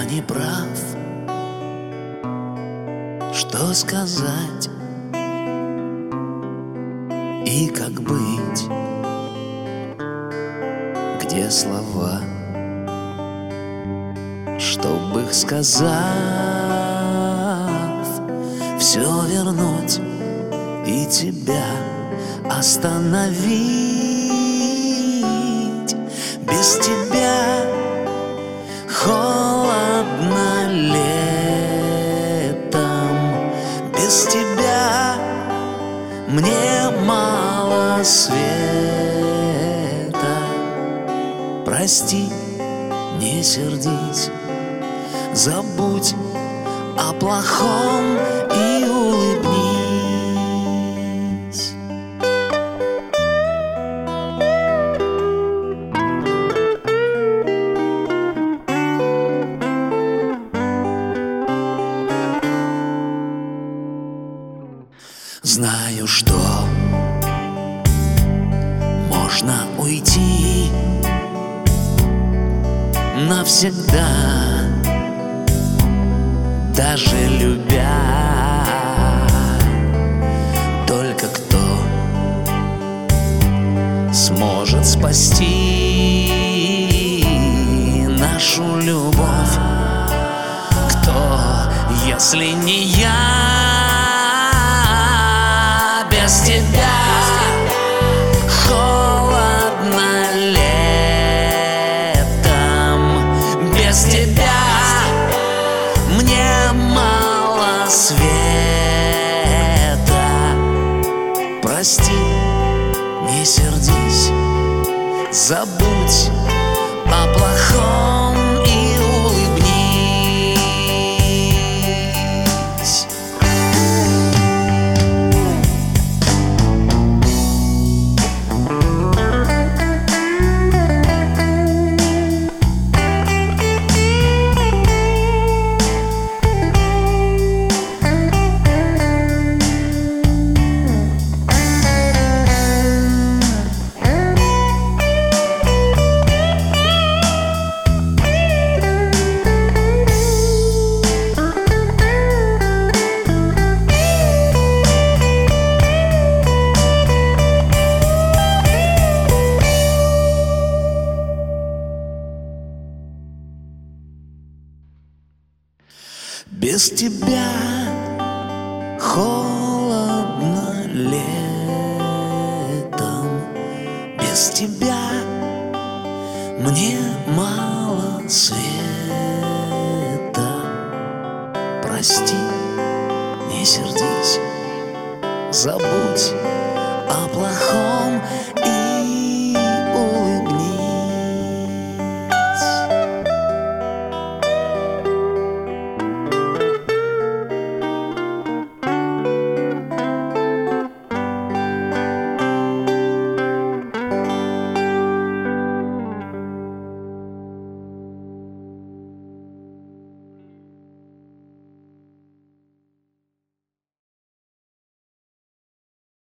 я не прав. Что сказать и как быть? Где слова, чтоб их сказав, все вернуть и тебя остановить? Без тебя холодно летом, без тебя мне мало света. Прости, не сердись, забудь о плохом и улыбнись. Знаю, что можно уйти навсегда, даже любя. Только кто сможет спасти нашу любовь? Кто, если не я? Без тебя холодно летом, без тебя мне мало света. Прости, не сердись, забудь о плохом и улыбнись. Без тебя холодно летом, без тебя мне мало света. Прости,